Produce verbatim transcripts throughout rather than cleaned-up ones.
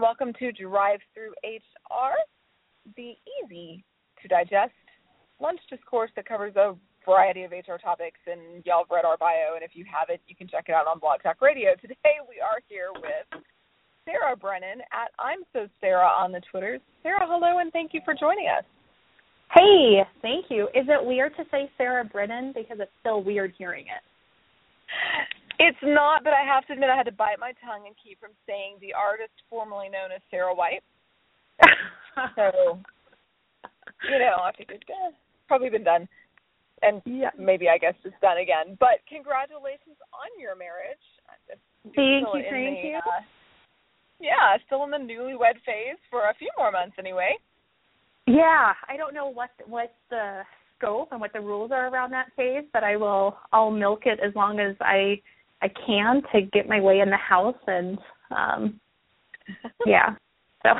welcome to Drive Through H R, the easy to digest lunch discourse that covers a variety of H R topics. And y'all have read our bio, and if you haven't, you can check it out on Blog Talk Radio. Today we are here with Sarah Brennan at I'm So Sarah on the Twitters. Sarah, hello, and thank you for joining us. Hey, thank you. Is it weird to say Sarah Brennan? Because it's still weird hearing it. It's not, but I have to admit I had to bite my tongue and keep from saying the artist formerly known as Sarah White. So, you know, I figured, eh, probably been done. And yeah. maybe, I guess, it's done again. But congratulations on your marriage. Thank you, thank the, you. Uh, yeah, still in the newlywed phase for a few more months anyway. Yeah, I don't know what what the scope and what the rules are around that phase, but I will, I'll milk it as long as I I can to get my way in the house, and um, yeah, so.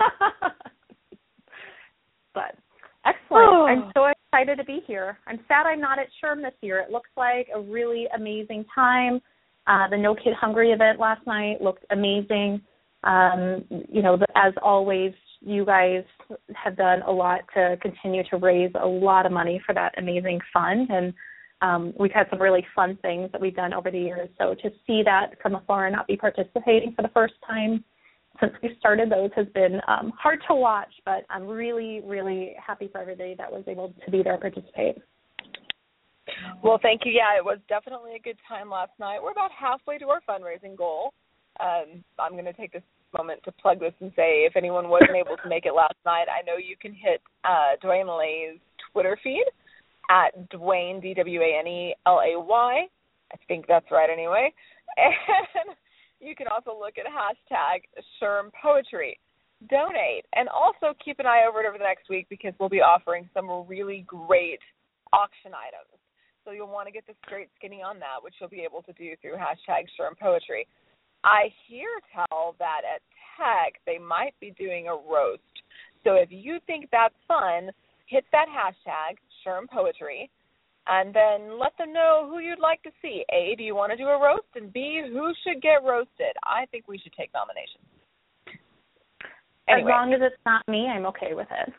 But excellent. Oh. I'm so excited to be here. I'm sad I'm not at SHRM this year. It looks like a really amazing time. Uh, the No Kid Hungry event last night looked amazing. Um, you know, as always, you guys have done a lot to continue to raise a lot of money for that amazing fund, and um, we've had some really fun things that we've done over the years. So to see that from afar and not be participating for the first time since we started those has been um, hard to watch, but I'm really, really happy for everybody that was able to be there and participate. Well, thank you. Yeah, it was definitely a good time last night. We're about halfway to our fundraising goal. Um, I'm going to take this moment to plug this and say if anyone wasn't able to make it last night, I know you can hit uh, Dwayne Lay's Twitter feed at Dwayne, D W A N E L A Y. I think that's right anyway. And you can also look at hashtag SHRM Poetry. Donate. And also keep an eye over it over the next week because we'll be offering some really great auction items. So you'll want to get the straight skinny on that, which you'll be able to do through hashtag SHRM Poetry. I hear tell that at Tech they might be doing a roast. So if you think that's fun, hit that hashtag, SHRM Poetry, and then let them know who you'd like to see. A, do you want to do a roast? And B, who should get roasted? I think we should take nominations. Anyway. As long as it's not me, I'm okay with it.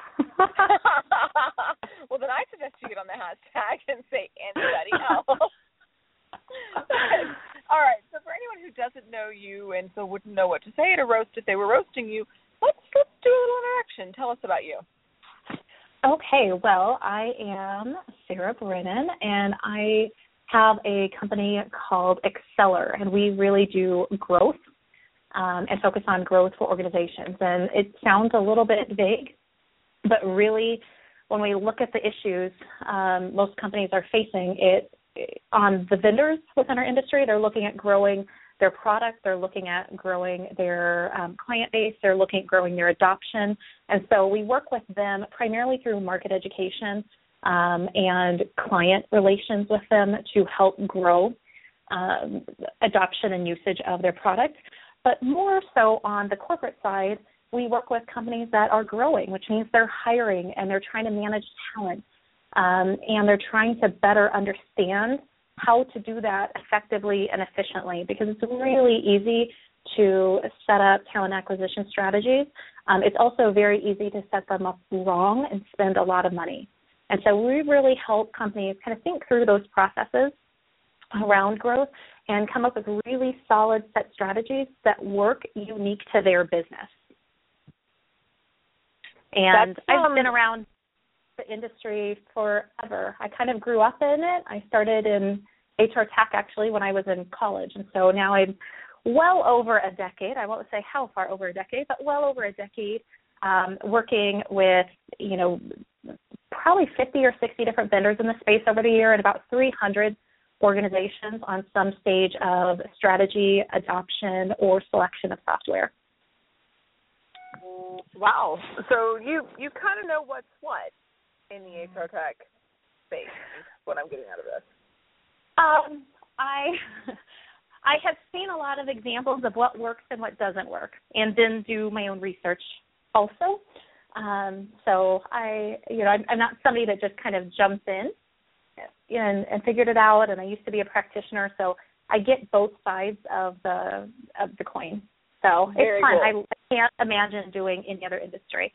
Well, then I suggest you get on the hashtag and say anybody else. All right, so for anyone who doesn't know you and so wouldn't know what to say at a roast if they were roasting you, let's, let's do a little interaction. Tell us about you. Okay, well, I am Sarah Brennan, and I have a company called Exceller, and we really do growth um, and focus on growth for organizations. And it sounds a little bit vague, but really when we look at the issues um, most companies are facing, it on the vendors within our industry, they're looking at growing their product, they're looking at growing their um, client base, they're looking at growing their adoption. And so we work with them primarily through market education um, and client relations with them to help grow um, adoption and usage of their product. But more so on the corporate side, we work with companies that are growing, which means they're hiring and they're trying to manage talent. Um, and they're trying to better understand how to do that effectively and efficiently because it's really easy to set up talent acquisition strategies. Um, it's also very easy to set them up wrong and spend a lot of money. And so we really help companies kind of think through those processes around growth and come up with really solid set strategies that work unique to their business. And That's, um, I've been around the industry forever. I kind of grew up in it. I started in H R tech actually when I was in college, and so now I'm well over a decade. I won't say how far over a decade, but well over a decade um, working with, you know, probably fifty or sixty different vendors in the space over the year and about three hundred organizations on some stage of strategy, adoption, or selection of software. Wow. So you, you kind of know what's what in the H R tech space, is what I'm getting out of this. Um, I I have seen a lot of examples of what works and what doesn't work, and then do my own research also. Um, so I, you know, I'm, I'm not somebody that just kind of jumps in and, and figured it out. And I used to be a practitioner, so I get both sides of the of the coin. So Very it's fun. cool. I, I can't imagine doing any other industry.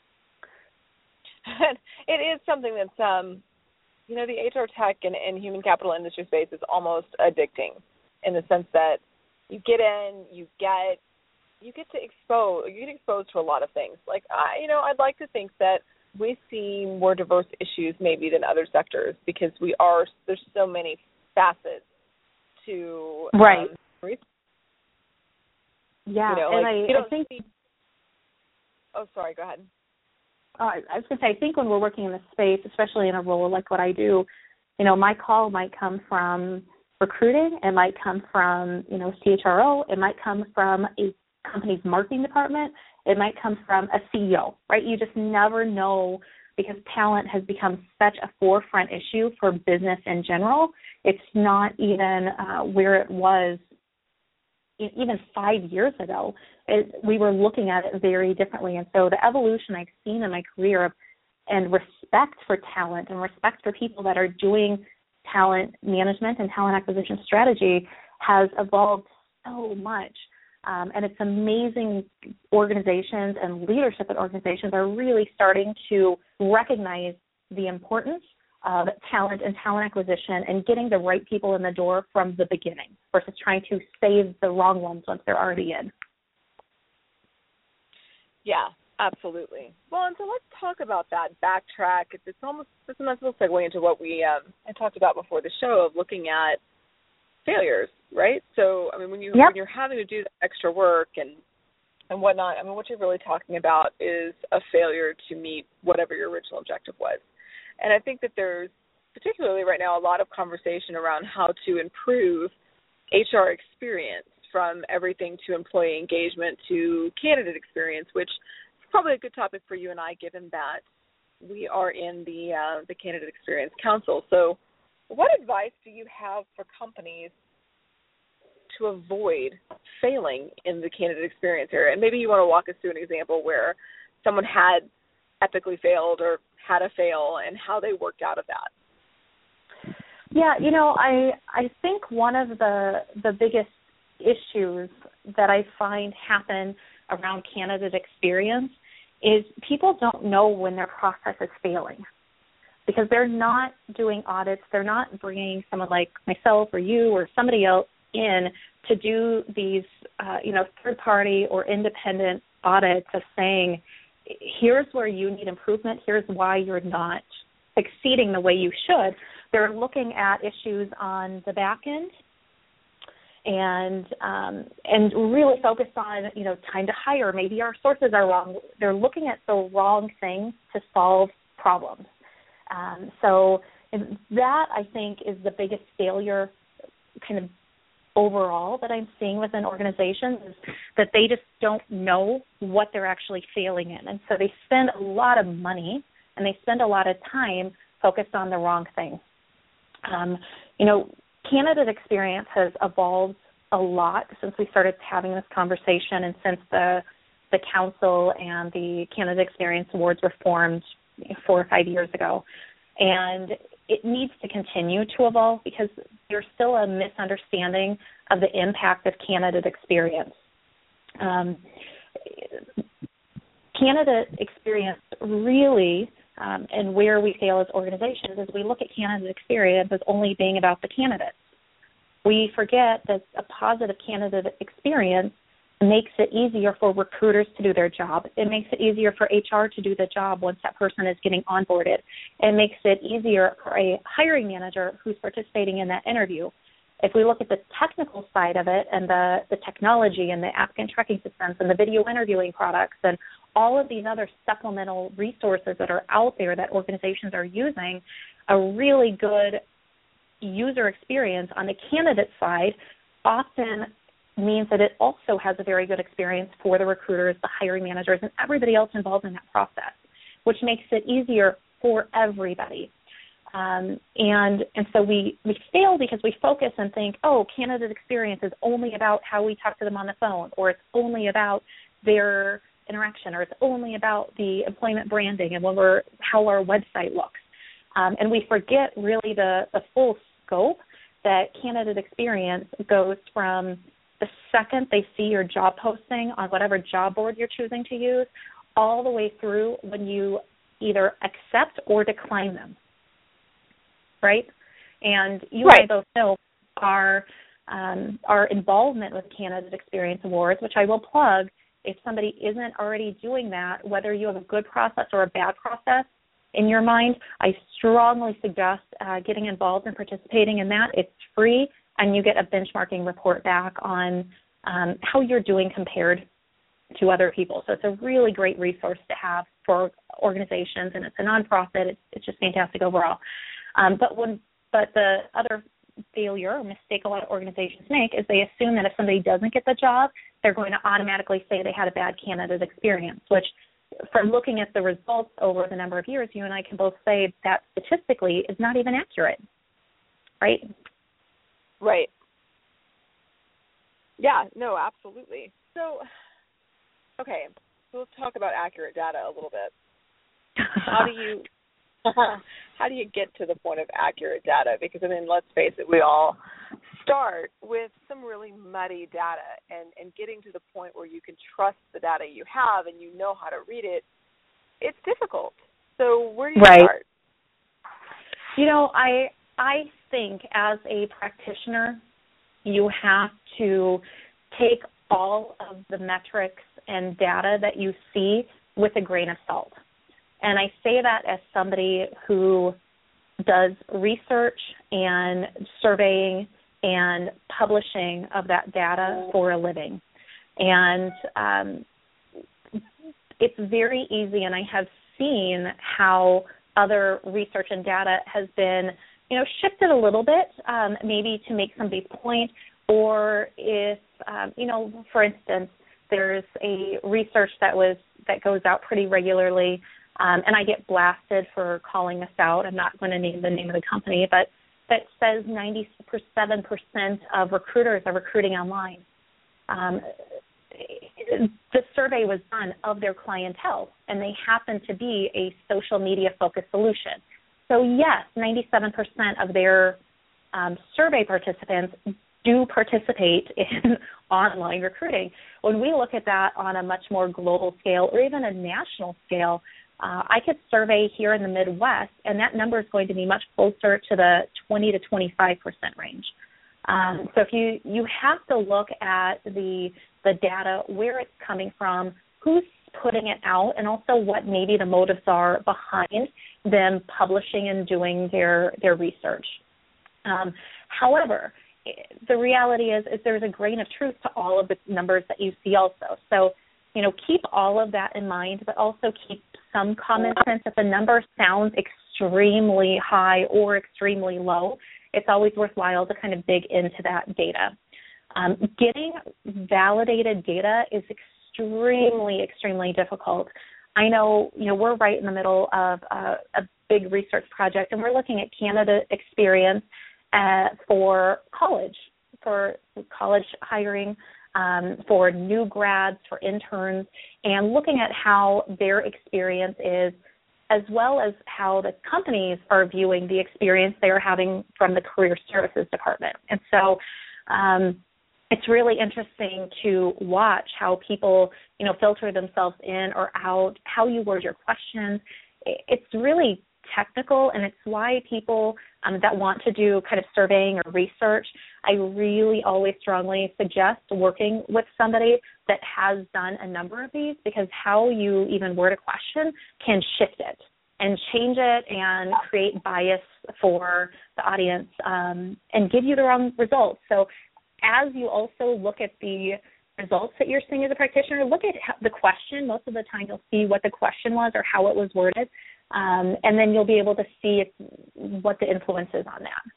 It is something that's, um, you know, the H R tech and, and human capital industry space is almost addicting in the sense that you get in, you get, you get to expose, you get exposed to a lot of things. Like, I, you know, I'd like to think that we see more diverse issues maybe than other sectors because we are, there's so many facets to right. Um, yeah, you know, and like, I, you don't I think. see, oh, sorry. Go ahead. Uh, I was going to say, I think when we're working in this space, especially in a role like what I do, you know, my call might come from recruiting, it might come from, you know, C H R O, it might come from a company's marketing department, it might come from a C E O, right? You just never know because talent has become such a forefront issue for business in general. It's not even uh, where it was even five years ago. It, we were looking at it very differently. And so the evolution I've seen in my career and respect for talent and respect for people that are doing talent management and talent acquisition strategy has evolved so much. Um, and it's amazing organizations and leadership at organizations are really starting to recognize the importance of talent and talent acquisition and getting the right people in the door from the beginning versus trying to save the wrong ones once they're already in. Yeah, absolutely. Well, and so let's talk about that, backtrack. It's, it's almost it's a nice little segue into what we um, I talked about before the show of looking at failures, right? So, I mean, when, you, yep. when you're having to do the extra work and, and whatnot, I mean, what you're really talking about is a failure to meet whatever your original objective was. And I think that there's, particularly right now, a lot of conversation around how to improve H R experience from everything to employee engagement to candidate experience, which is probably a good topic for you and I, given that we are in the uh, the Candidate Experience Council. So what advice do you have for companies to avoid failing in the candidate experience area? And maybe you want to walk us through an example where someone had epically failed or had a fail and how they worked out of that. Yeah, you know, I I think one of the the biggest issues that I find happen around candidate experience is people don't know when their process is failing because they're not doing audits. They're not bringing someone like myself or you or somebody else in to do these, uh, you know, third-party or independent audits of saying, here's where you need improvement, here's why you're not succeeding the way you should. They're looking at issues on the back end and um, and really focused on, you know, time to hire. Maybe our sources are wrong. They're looking at the wrong things to solve problems. Um, so that, I think, is the biggest failure kind of overall that I'm seeing within organizations is that they just don't know what they're actually failing in. And so they spend a lot of money and they spend a lot of time focused on the wrong thing. Um, you know, candidate experience has evolved a lot since we started having this conversation and since the the council and the Candidate Experience Awards were formed four or five years ago. And it needs to continue to evolve because there's still a misunderstanding of the impact of candidate experience. Um, candidate experience really, um, and where we fail as organizations, is we look at candidate experience as only being about the candidates. We forget that a positive candidate experience makes it easier for recruiters to do their job. It makes it easier for H R to do the job once that person is getting onboarded. It makes it easier for a hiring manager who's participating in that interview. If we look at the technical side of it and the, the technology and the applicant tracking systems and the video interviewing products and all of these other supplemental resources that are out there that organizations are using, a really good user experience on the candidate side often means that it also has a very good experience for the recruiters, the hiring managers, and everybody else involved in that process, which makes it easier for everybody. Um, and and so we, we fail because we focus and think, oh, candidate experience is only about how we talk to them on the phone, or it's only about their interaction, or it's only about the employment branding and when we're, how our website looks. Um, and we forget really the, the full scope that candidate experience goes from the second they see your job posting on whatever job board you're choosing to use, all the way through when you either accept or decline them, right? And you right. and I both know our, um, our involvement with Candidate Experience Awards, which I will plug, if somebody isn't already doing that, whether you have a good process or a bad process in your mind, I strongly suggest uh, getting involved and participating in that. It's free, and you get a benchmarking report back on um, how you're doing compared to other people. So it's a really great resource to have for organizations, and it's a nonprofit. It's, it's just fantastic overall. Um, but when but the other failure or mistake a lot of organizations make is they assume that if somebody doesn't get the job, they're going to automatically say they had a bad candidate experience, which from looking at the results over the number of years, you and I can both say that statistically is not even accurate, right? Right. Yeah, no, absolutely. So, okay, so let's talk about accurate data a little bit. How do you how do you get to the point of accurate data? Because, I mean, let's face it, we all start with some really muddy data, and, and getting to the point where you can trust the data you have and you know how to read it, it's difficult. So where do you right. start? You know, I I think as a practitioner, you have to take all of the metrics and data that you see with a grain of salt. And I say that as somebody who does research and surveying and publishing of that data for a living. And um, it's very easy, and I have seen how other research and data has been, you know, shifted a little bit, um, maybe to make somebody's point, or if, um, you know, for instance, there's a research that was that goes out pretty regularly, um, and I get blasted for calling this out. I'm not going to name the name of the company, but that says ninety-seven percent of recruiters are recruiting online. Um, the survey was done of their clientele, and they happen to be a social media-focused solution. So, yes, ninety-seven percent of their um, survey participants do participate in online recruiting. When we look at that on a much more global scale or even a national scale, uh, I could survey here in the Midwest, and that number is going to be much closer to the twenty to twenty-five percent range. Um, so if you, you have to look at the the data, where it's coming from, who's putting it out, and also what maybe the motives are behind them publishing and doing their, their research. Um, however, the reality is, is there's a grain of truth to all of the numbers that you see also. So, you know, keep all of that in mind, but also keep some common sense. If a number sounds extremely high or extremely low, it's always worthwhile to kind of dig into that data. Um, getting validated data is extremely, extremely difficult. I know, you know, we're right in the middle of uh, a big research project, and we're looking at candidate experience uh, for college, for college hiring, um, for new grads, for interns, and looking at how their experience is, as well as how the companies are viewing the experience they are having from the career services department. And so um, it's really interesting to watch how people, you know, filter themselves in or out, how you word your questions. It's really technical, and it's why people um, that want to do kind of surveying or research, I really always strongly suggest working with somebody that has done a number of these, because how you even word a question can shift it and change it and create bias for the audience um, and give you the wrong results. So as you also look at the results that you're seeing as a practitioner, look at the question. Most of the time you'll see what the question was or how it was worded, um, and then you'll be able to see if, what the influence is on that.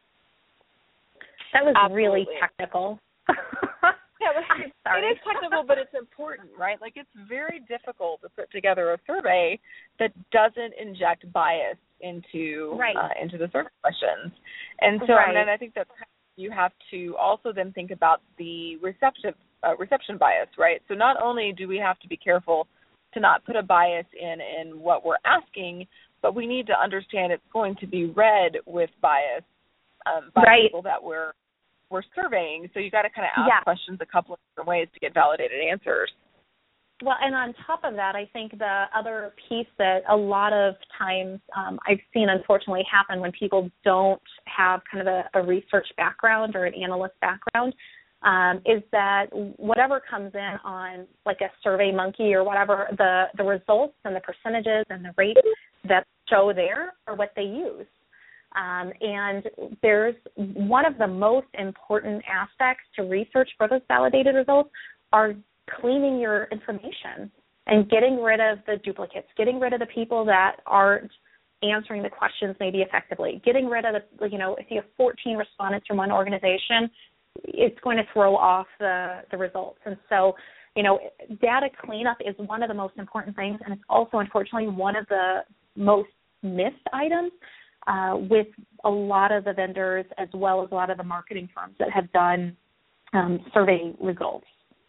That was Absolutely. Really technical. Yeah, but I'm sorry. It is technical, but it's important, right? Like, it's very difficult to put together a survey that doesn't inject bias into right. uh, into the survey questions. And so, right. and then I think that you have to also then think about the receptive uh, reception bias, right? So not only do we have to be careful to not put a bias in in what we're asking, but we need to understand it's going to be read with bias um, by right. people that we're we're surveying, so you got to kind of ask yeah. questions a couple of different ways to get validated answers. Well, and on top of that, I think the other piece that a lot of times um, I've seen unfortunately happen when people don't have kind of a, a research background or an analyst background um, is that whatever comes in on like a Survey Monkey or whatever, the, the results and the percentages and the rates that show there are what they use. Um, and there's one of the most important aspects to research for those validated results are cleaning your information and getting rid of the duplicates, getting rid of the people that aren't answering the questions maybe effectively, getting rid of the, you know, if you have fourteen respondents from one organization, it's going to throw off the, the results. And so, you know, data cleanup is one of the most important things, and it's also, unfortunately, one of the most missed items uh, with a lot of the vendors as well as a lot of the marketing firms that have done um, survey results.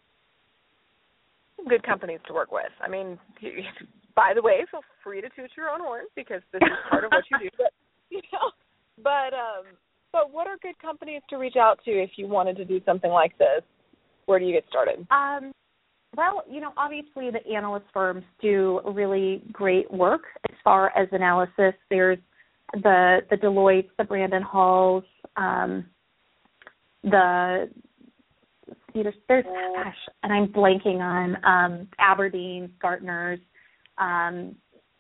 Good companies to work with. I mean, by the way, feel free to toot your own horn because this is part of what you do. But you know, but um, but what are good companies to reach out to if you wanted to do something like this? Where do you get started? Um, well, you know, obviously the analyst firms do really great work as far as analysis. There's the the Deloitte, the Brandon Halls, um, the There's, there's, gosh, and I'm blanking on um, Aberdeen, Gartner's. Um,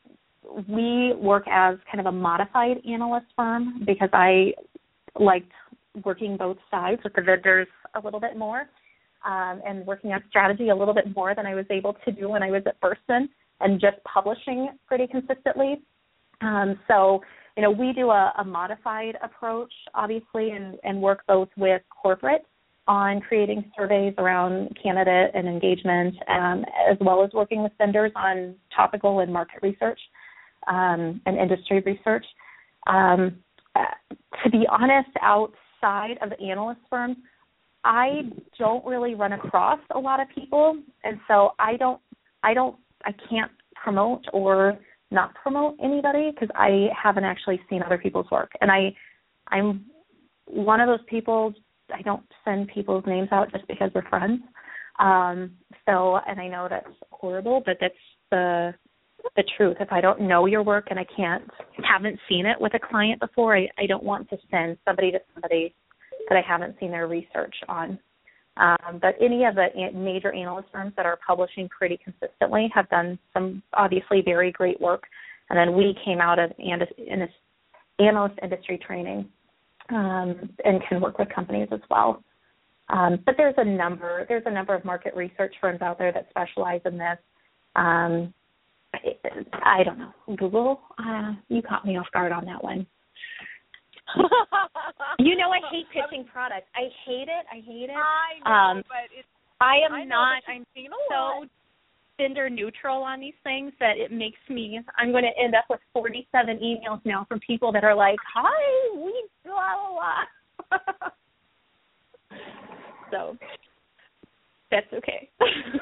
we work as kind of a modified analyst firm because I liked working both sides with the vendors a little bit more um, and working on strategy a little bit more than I was able to do when I was at Burson and just publishing pretty consistently. Um, so, you know, we do a, a modified approach, obviously, and, and work both with corporate on creating surveys around candidate and engagement, um, as well as working with vendors on topical and market research um, and industry research. Um, uh, to be honest, outside of the analyst firms, I don't really run across a lot of people, and so I don't, I don't, I can't promote or not promote anybody because I haven't actually seen other people's work, and I, I'm one of those people. I don't send people's names out just because we're friends. Um, so, and I know that's horrible, but that's the the truth. If I don't know your work and I can't, haven't seen it with a client before, I, I don't want to send somebody to somebody that I haven't seen their research on. Um, but any of the major analyst firms that are publishing pretty consistently have done some obviously very great work. And then we came out of analyst industry training. Um, and can work with companies as well. Um, but there's a number, there's a number of market research firms out there that specialize in this. Um, I, I don't know. Google, uh, you caught me off guard on that one. You know, I hate pitching products. I hate it. I hate it. I know, um, but it's, I am I know, not. but I'm so vendor neutral on these things that it makes me, I'm going to end up with forty-seven emails now from people that are like, hi, we blah, blah, blah. So that's okay.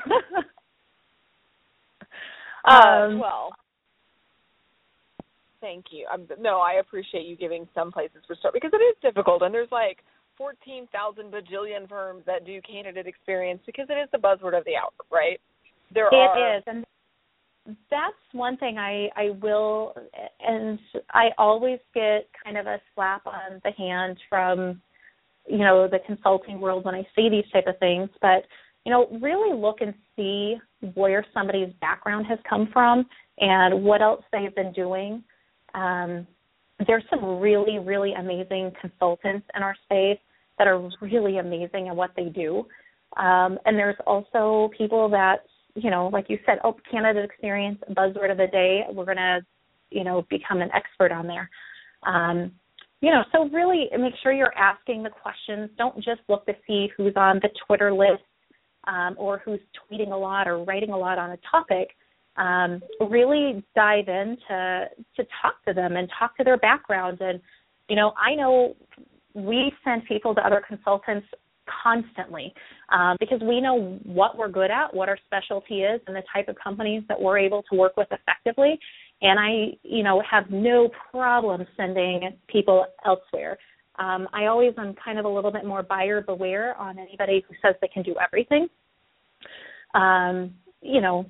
um, well, thank you. Um, no, I appreciate you giving some places for start because it is difficult, and there's like fourteen thousand bajillion firms that do candidate experience because it is the buzzword of the hour, right? There it are. is, and that's one thing I, I will, and I always get kind of a slap on the hand from, you know, the consulting world when I see these type of things, but, you know, really look and see where somebody's background has come from and what else they've been doing. Um, there's some really, really amazing consultants in our space that are really amazing at what they do. Um, and there's also people that, you know, like you said, oh, candidate experience, buzzword of the day, we're going to, you know, become an expert on there. Um, you know, so really make sure you're asking the questions. Don't just look to see who's on the Twitter list um, or who's tweeting a lot or writing a lot on a topic. Um, really dive in to, to talk to them and talk to their background. And, you know, I know we send people to other consultants constantly um, because we know what we're good at, what our specialty is, and the type of companies that we're able to work with effectively. And I, you know, have no problem sending people elsewhere. Um, I always am kind of a little bit more buyer beware on anybody who says they can do everything. Um, you know,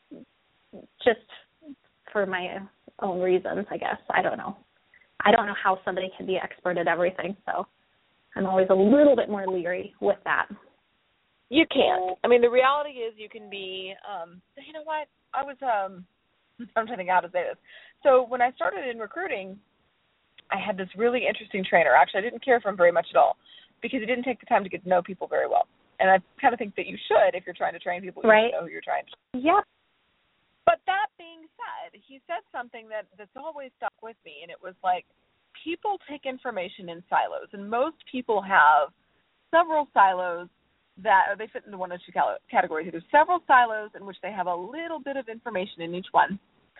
just for my own reasons, I guess. I don't know. I don't know how somebody can be expert at everything, so I'm always a little bit more leery with that. You can't. I mean, the reality is you can be, um, you know what, I was, um, I'm trying to think how to say this. So when I started in recruiting, I had this really interesting trainer. Actually, I didn't care for him very much at all because he didn't take the time to get to know people very well. And I kind of think that you should if you're trying to train people. You right. should know who you're trying to. Yeah. But that being said, he said something that, that's always stuck with me, and it was like, people take information in silos, and most people have several silos that, or they fit into one of two categories. There's several silos in which they have a little bit of information in each one,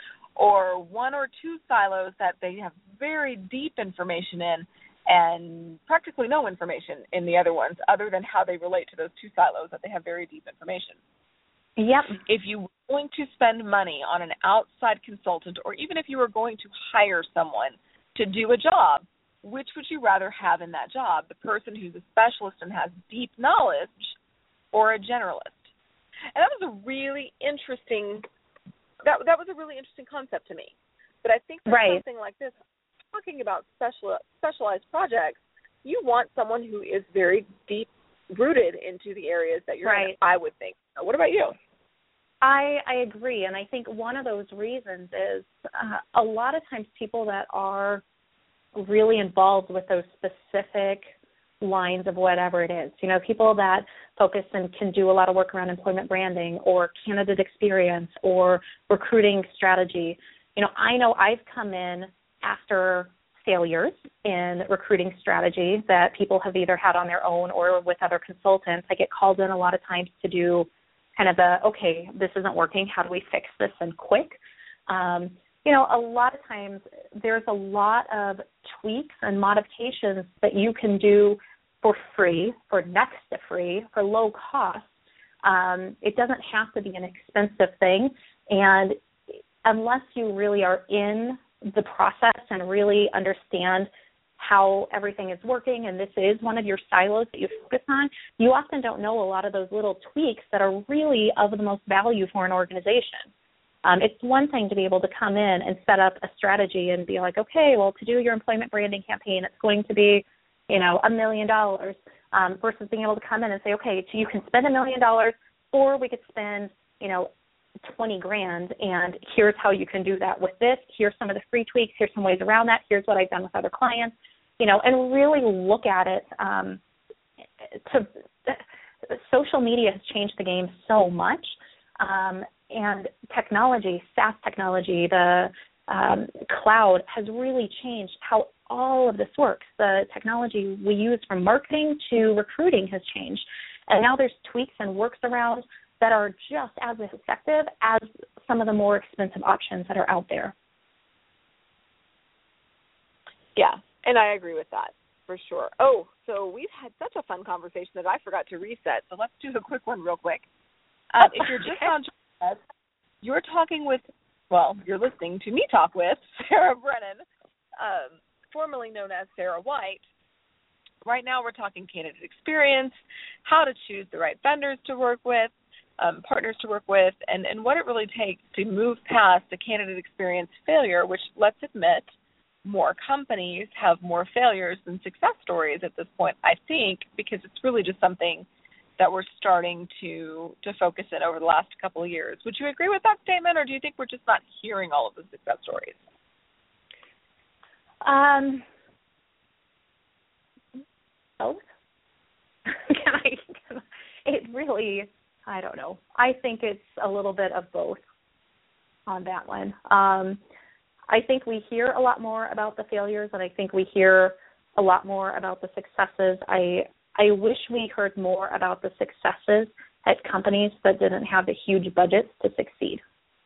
or one or two silos that they have very deep information in and practically no information in the other ones other than how they relate to those two silos that they have very deep information. Yep. If you were going to spend money on an outside consultant, or even if you were going to hire someone to do a job, which would you rather have in that job? The person who's a specialist and has deep knowledge, or a generalist? And that was a really interesting that that was a really interesting concept to me. But I think for right. something like this, talking about special specialized projects, you want someone who is very deep rooted into the areas that you're right. in, I would think. What about you? I, I agree, and I think one of those reasons is uh, a lot of times people that are really involved with those specific lines of whatever it is, you know, people that focus and can do a lot of work around employment branding or candidate experience or recruiting strategy. You know, I know I've come in after failures in recruiting strategy that people have either had on their own or with other consultants. I get called in a lot of times to do kind of the, okay, this isn't working, how do we fix this and quick? Um, you know, a lot of times there's a lot of tweaks and modifications that you can do for free, for next to free, for low cost. Um, it doesn't have to be an expensive thing. And unless you really are in the process and really understand how everything is working, and this is one of your silos that you focus on, you often don't know a lot of those little tweaks that are really of the most value for an organization. Um, it's one thing to be able to come in and set up a strategy and be like, okay, well, to do your employment branding campaign, it's going to be, you know, a million dollars, um, versus being able to come in and say, okay, so you can spend a million dollars, or we could spend, you know, twenty grand, and here's how you can do that with this. Here's some of the free tweaks. Here's some ways around that. Here's what I've done with other clients, you know, and really look at it. Um, to social media has changed the game so much, um, and technology, SaaS technology, the um, cloud has really changed how all of this works. The technology we use from marketing to recruiting has changed, and now there's tweaks and works around that are just as effective as some of the more expensive options that are out there. Yeah, and I agree with that for sure. Oh, so we've had such a fun conversation that I forgot to reset, so let's do a quick one real quick. Um, if you're just on us, you're talking with, well, you're listening to me talk with Sarah Brennan, um, formerly known as Sarah White. Right now we're talking candidate experience, how to choose the right vendors to work with, Um, partners to work with, and, and what it really takes to move past the candidate experience failure, which, let's admit, more companies have more failures than success stories at this point, I think, because it's really just something that we're starting to, to focus in over the last couple of years. Would you agree with that statement, or do you think we're just not hearing all of the success stories? Um, both. can I, can I, it really... I don't know. I think it's a little bit of both on that one. Um, I think we hear a lot more about the failures, and I think we hear a lot more about the successes. I I wish we heard more about the successes at companies that didn't have the huge budgets to succeed.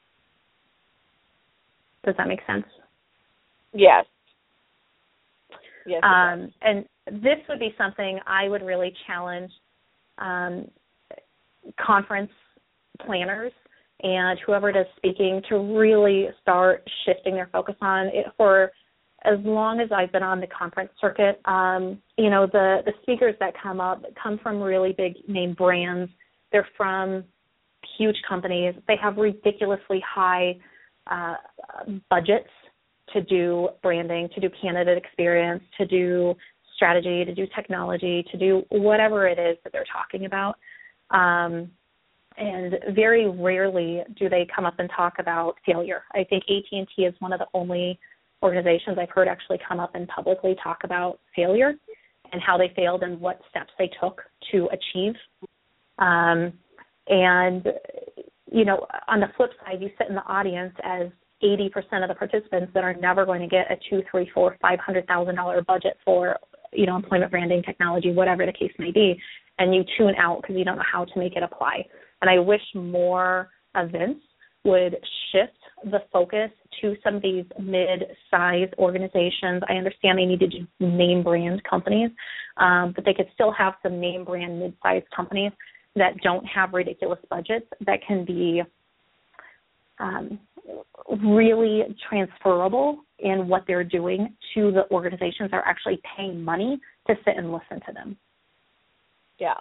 Does that make sense? Yes. Yes. Um, and this would be something I would really challenge um, conference planners and whoever does speaking to really start shifting their focus on it for as long as I've been on the conference circuit, um, you know, the, the speakers that come up come from really big name brands. They're from huge companies. They have ridiculously high uh, budgets to do branding, to do candidate experience, to do strategy, to do technology, to do whatever it is that they're talking about. Um, and very rarely do they come up and talk about failure. I think A T and T is one of the only organizations I've heard actually come up and publicly talk about failure and how they failed and what steps they took to achieve. Um, and, you know, on the flip side, you sit in the audience as eighty percent of the participants that are never going to get a two, three, four, five hundred thousand dollar budget for, you know, employment branding, technology, whatever the case may be, and you tune out because you don't know how to make it apply. And I wish more events would shift the focus to some of these mid-sized organizations. I understand they need to do name brand companies, um, but they could still have some name brand mid-sized companies that don't have ridiculous budgets that can be um, really transferable in what they're doing to the organizations that are actually paying money to sit and listen to them. Yeah.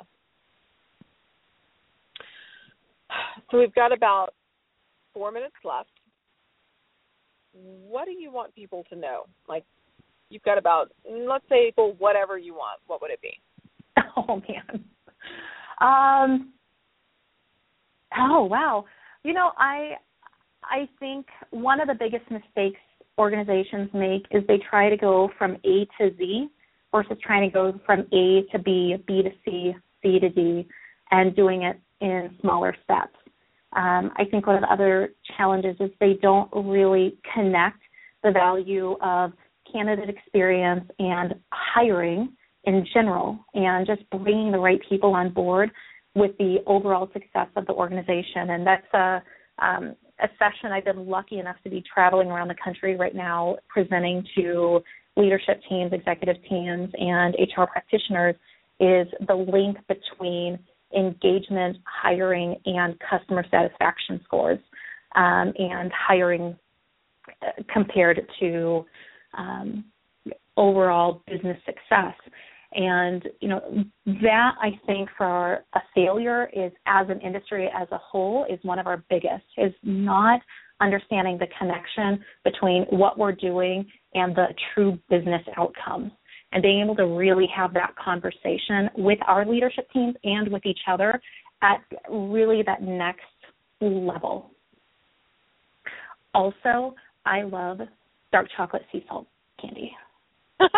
So we've got about four minutes left. What do you want people to know? Like, you've got about, let's say, well, whatever you want. What would it be? Oh, man. Um, oh, wow. You know, I I think one of the biggest mistakes organizations make is they try to go from A to Z versus trying to go from A to B, B to C, C to D, and doing it in smaller steps. Um, I think one of the other challenges is they don't really connect the value of candidate experience and hiring in general and just bringing the right people on board with the overall success of the organization. And that's a, um, a session I've been lucky enough to be traveling around the country right now presenting to leadership teams, executive teams, and H R practitioners is the link between engagement, hiring, and customer satisfaction scores, um, and hiring compared to um, overall business success. And, you know, that I think for a failure is, as an industry as a whole, is one of our biggest, is not understanding the connection between what we're doing and the true business outcomes. And being able to really have that conversation with our leadership teams and with each other at really that next level. Also, I love dark chocolate sea salt candy. I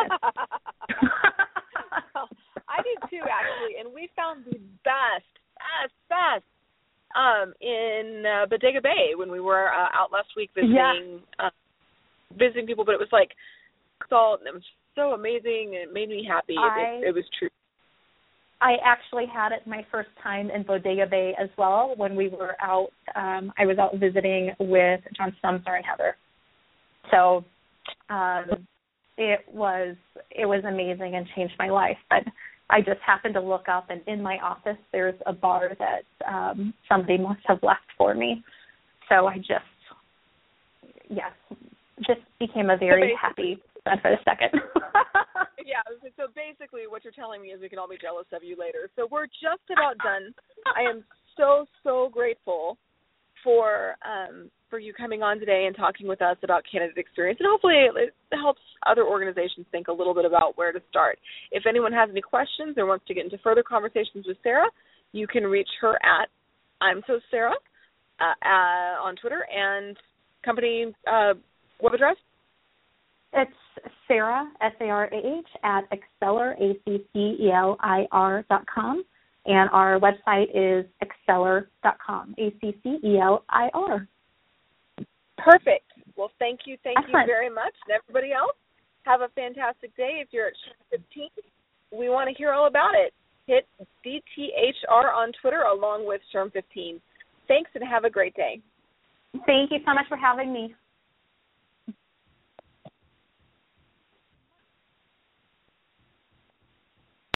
do too, actually, and we found the best, best, best um, in uh, Bodega Bay when we were uh, out last week visiting, yeah. uh, visiting people. But it was like salt, and it was so amazing, and it made me happy. I, it, it was true. I actually had it my first time in Bodega Bay as well when we were out. Um, I was out visiting with John Stumser and Heather. So um, it was it was amazing and changed my life. But I just happened to look up, and in my office there's a bar that um, somebody must have left for me. So I just, yes, just became a very so happy friend for a second. Yeah, so basically what you're telling me is we can all be jealous of you later. So we're just about done. I am so, so grateful for um, for you coming on today and talking with us about candidate experience, and hopefully it helps other organizations think a little bit about where to start. If anyone has any questions or wants to get into further conversations with Sarah, you can reach her at I'm So Sarah uh, uh, on Twitter, and company uh, web address? It's Sarah, S A R A H, at Acceler, A C C E L I R dot com. And our website is acceler dot com, A C C E L I R. Perfect. Well, thank you. Thank Excellent. you very much. And everybody else, have a fantastic day. If you're at Sherm fifteen, we want to hear all about it. Hit D T H R on Twitter along with Sherm fifteen. Thanks, and have a great day. Thank you so much for having me.